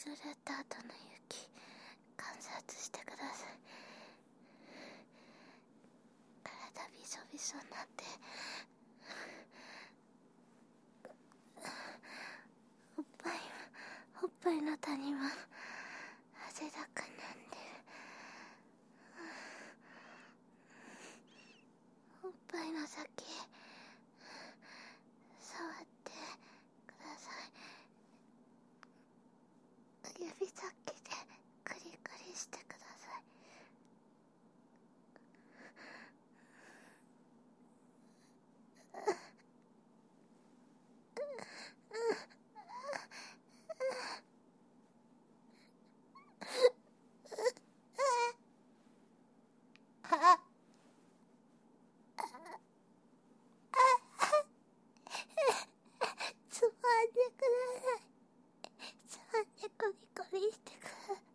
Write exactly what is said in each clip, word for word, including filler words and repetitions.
ずれた後の雪観察してください。体びしょびしょになっておっぱいおっぱいの谷は汗だくなんでる。おっぱいの先触ってください。指先でクリクリしてください。つまんでください。つまんでコリコリしてください。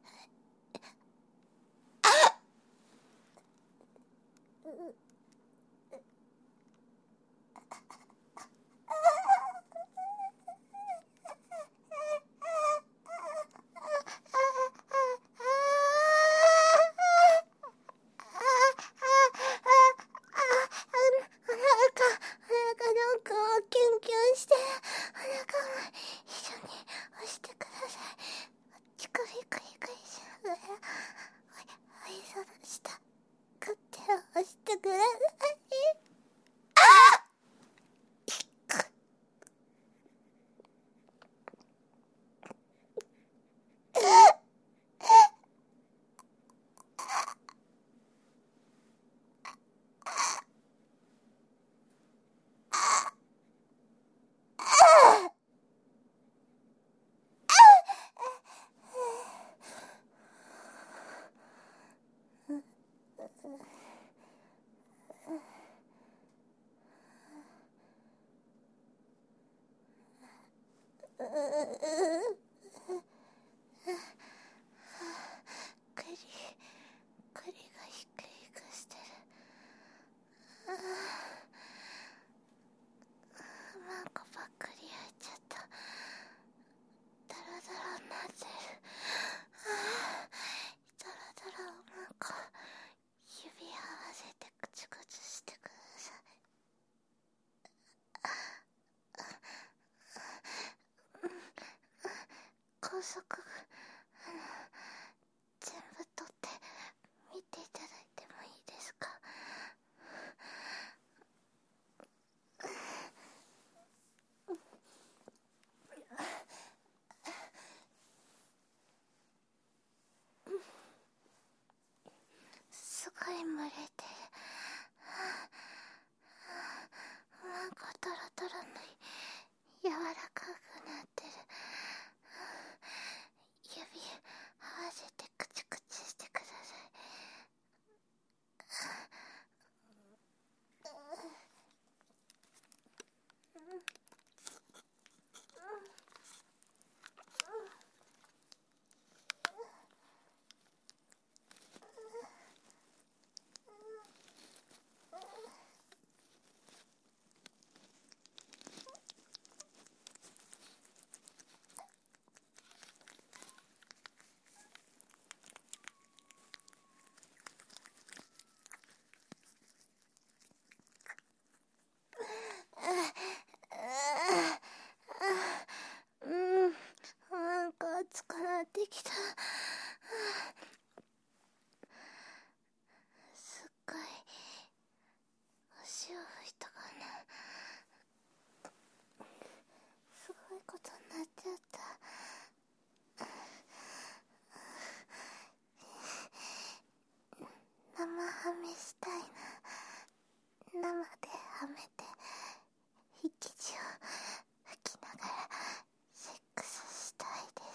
栗栗がひくひくしてる。マンコばっかり焼いちゃった。ダラダラになってる。ダラダラをマンコ指合わせてクチクチしてください。高速あの全部取って見ていただいてもいいですか？すごい蒸れてる。マンコトロトロの柔らかくなってる。指合わせてクチクチしてください。うん、なんか熱くなってきた。すっごい足を拭いたかな。すごいことになっちゃった。生ハメしたいな。生ではめて息地を吹きながらセックスしたいです。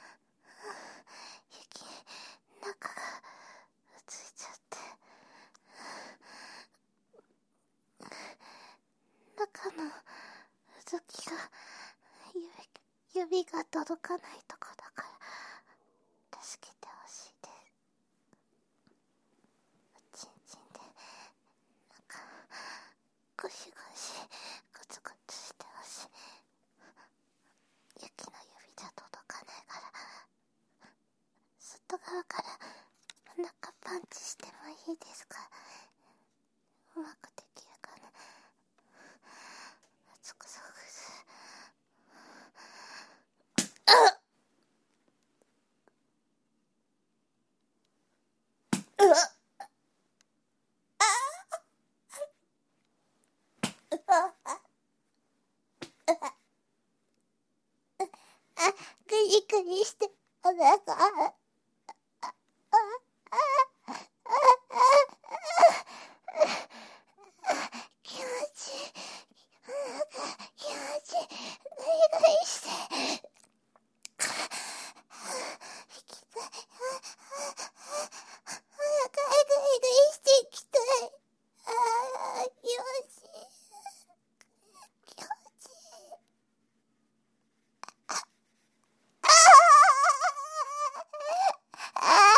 雪中がついちゃって中の覗きが指、指が届かないとこだから助けてほしいです。おちんちんでなんかゴシゴシゴツゴツしてほしい。雪の指じゃ届かないからびっくりして、お腹、あ、あ、あ、あ、気持ちいい。お腹、気持ちいい。グリグリして。引きたい。お腹、グリグリしていきたい。ああ、気持ちいい。気持ちいい。あああ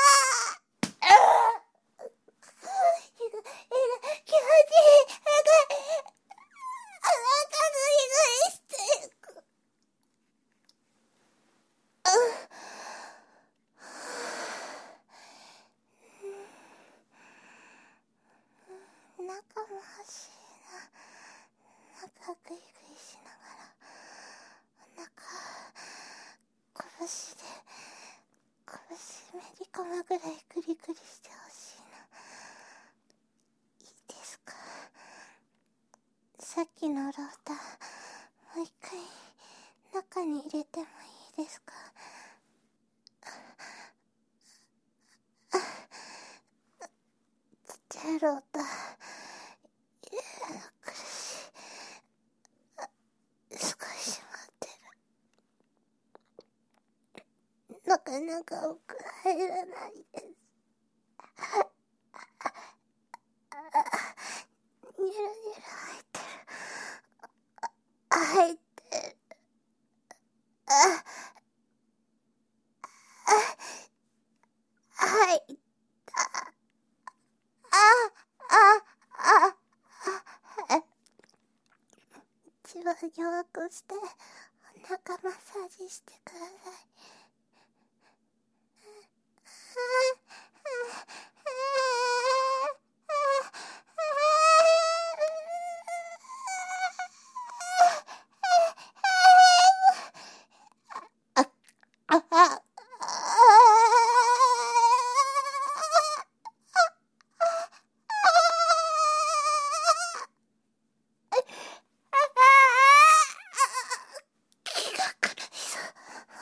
あ気持ちいい。お腹グリグリしていく。中も欲しいな。中グリグリしながらお腹拳で拳めり込むぐらいグリグリしてほしいな。いいですか？さっきのロータもう一回中に入れてもいいですか？ちっちゃいロータ入れるの苦しい。少し待ってる。なかなか奥入らないです。ニュルニュル入ってる。入ってる。あ、あ、入った。あ、あ、あ、あ、一番弱くしてお腹マッサージしてください。あ、あ、あ、気が狂いそう。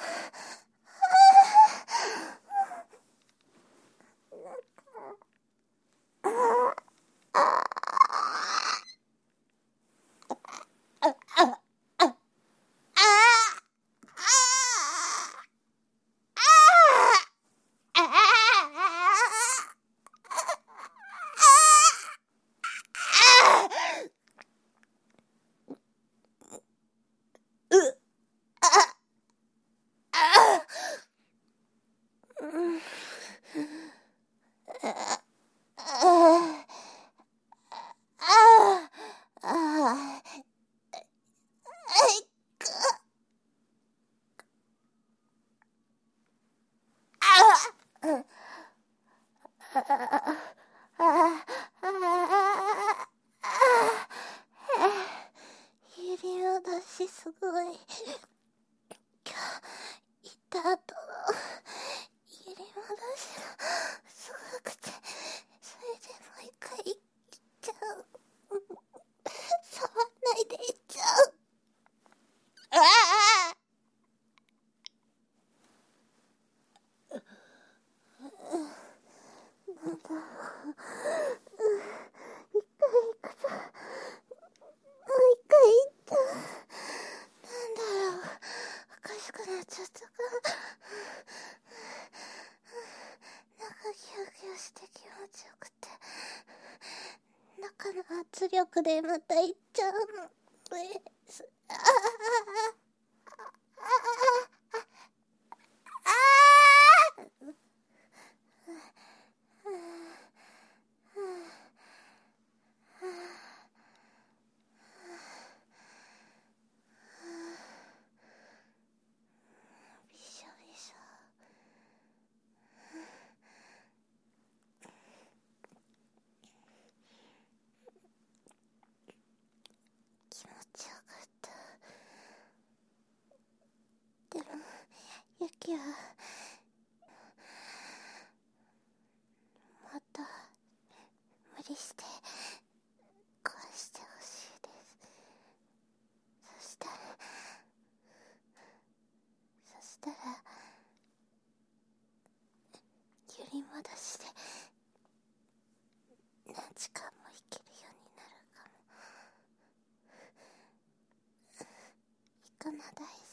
揺り戻しすごい。今日行った後の揺り戻しがすごくて、それでもう一回行っちゃう。触んないで行っちゃう。ああなんだろう。一回行くともう一回行った。なんだろう。おかしくなっちゃったか。なんかギュギュして気持ちよくて、中の圧力でまた行っちゃうの。えすああああああびしょびしょ。気持ちよかった。でもユキはまた無理して壊してほしいです。そしたらそししたら揺り戻しで何時間も生きるようになるかも。行くの大好